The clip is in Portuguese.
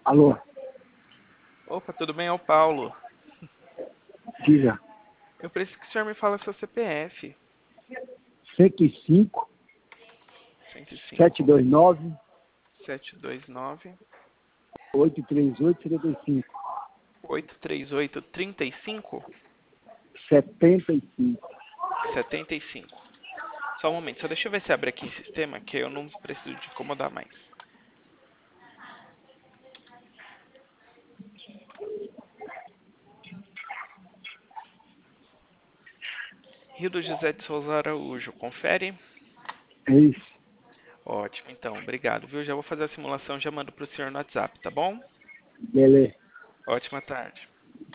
Alô, Opa, tudo bem? É o Paulo. diga. Eu preciso que o senhor me fale seu CPF. 105 105 729 729 838 75 838 35 75. 75. Só um momento, só deixa eu ver se abre aqui em sistema, que eu não preciso de incomodar mais. Rio do José de Souza Araújo, confere? É isso. Ótimo, então, obrigado, viu? Já vou fazer a simulação, já mando pro senhor no WhatsApp, tá bom? Beleza. Ótima tarde.